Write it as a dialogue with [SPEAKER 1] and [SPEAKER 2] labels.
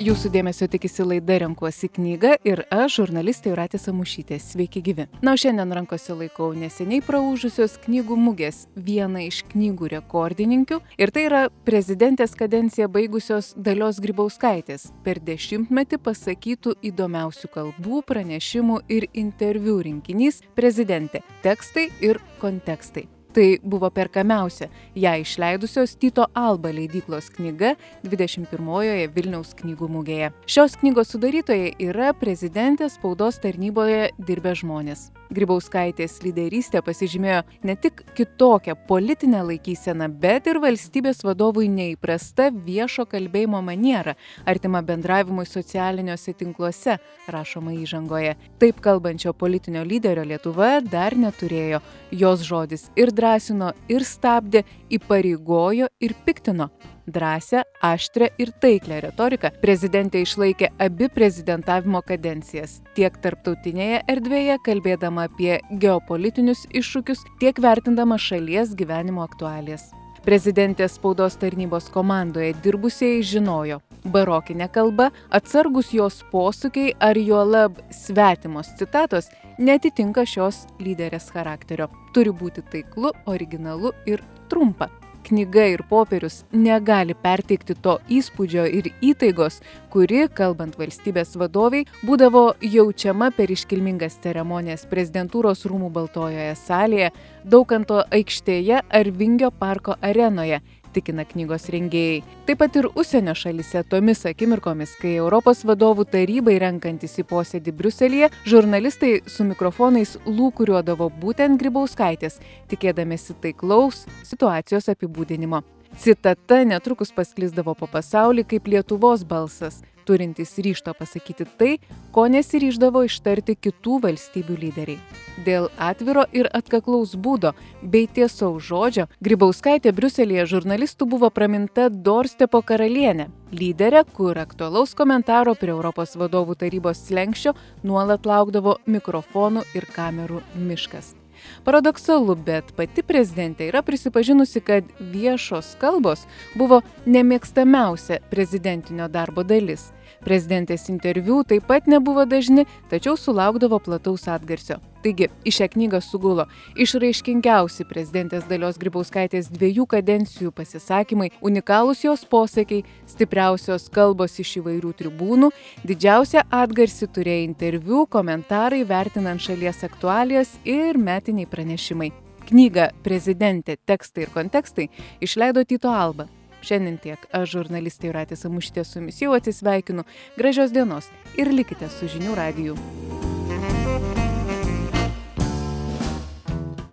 [SPEAKER 1] Jūsų dėmesio tikisi laida Renkuosi knygą ir aš, žurnalistė Jūratė Samušytė. Sveiki gyvi. Na, o šiandien rankose laikau neseniai praūžusios knygų mugės vieną iš knygų rekordininkių, ir tai yra prezidentės kadenciją baigusios Dalios Grybauskaitės per 10-metį pasakytų įdomiausių kalbų, pranešimų ir interviu rinkinys Prezidentė – tekstai ir kontekstai. Tai buvo perkamiausia ją išleidusios Tyto Alba leidyklos knyga 21-ojoje Vilniaus knygų mugėje. Šios knygos sudarytojai yra prezidentės spaudos tarnyboje dirbę žmonės. Grybauskaitės lyderystė pasižymėjo ne tik kitokią politinę laikyseną, bet ir valstybės vadovui neįprasta viešo kalbėjimo maniera, artima bendravimui socialiniuose tinkluose, rašoma įžangoje. Taip kalbančio politinio lyderio Lietuva dar neturėjo. Jos žodis ir drąsino, ir stabdė, įpareigojo ir piktino. Drąsią, aštrią ir taiklią retoriką prezidentė išlaikė abi prezidentavimo kadencijas, tiek tarptautinėje erdvėje kalbėdama apie geopolitinius iššūkius, tiek vertindama šalies gyvenimo aktualijas. Prezidentės spaudos tarnybos komandoje dirbusieji žinojo, barokinė kalba, atsargus jos posūkiai ar juolab svetimos citatos neatitinka šios lyderės charakterio. Turi būti taiklu, originalu ir trumpa. Knyga ir popierius negali perteikti to įspūdžio ir įtaigos, kuri, kalbant valstybės vadoviai, būdavo jaučiama per iškilmingas ceremonijas prezidentūros rūmų Baltojoje salėje, Daukanto aikštėje ar Vingio parko arenoje, tikina knygos rengėjai. Taip pat ir užsienio šalyse tomis akimirkomis, kai Europos vadovų tarybai renkantis į posėdį Briuselyje, žurnalistai su mikrofonais lūkuriuodavo būtent Grybauskaitės, tikėdamiesi taiklaus situacijos apibūdinimo. Citata netrukus pasklisdavo po pasaulį kaip Lietuvos balsas, turintis ryžto pasakyti tai, ko nesiryždavo ištarti kitų valstybių lyderiai. Dėl atviro ir atkaklaus būdo bei tiesaus žodžio Grybauskaitė Briuselyje žurnalistų buvo praminta Dorstepo karalienė, lyderė, kur aktualaus komentaro prie Europos vadovų tarybos slenksčio nuolat laukdavo mikrofonų ir kamerų miškas. Paradoksalu, bet pati prezidentė yra prisipažinusi, kad viešos kalbos buvo nemėgstamiausia prezidentinio darbo dalis. Prezidentės interviu taip pat nebuvo dažni, tačiau sulaukdavo plataus atgarsio. Taigi, į šią knygą sugulo išraiškingiausi prezidentės Dalios Grybauskaitės 2 kadencijų pasisakymai, unikalūs jos posakiai, stipriausios kalbos iš įvairių tribūnų, didžiausią atgarsį turėjo interviu, komentarai vertinant šalies aktualijas ir metiniai pranešimai. Knygą Prezidentė – tekstai ir kontekstai išleido Tyto Alba. Šiandien tiek. Aš, žurnalistė Jūratė Samušytė, su jumis jau atsisveikinu. Gražios dienos ir likite su Žinių radiju.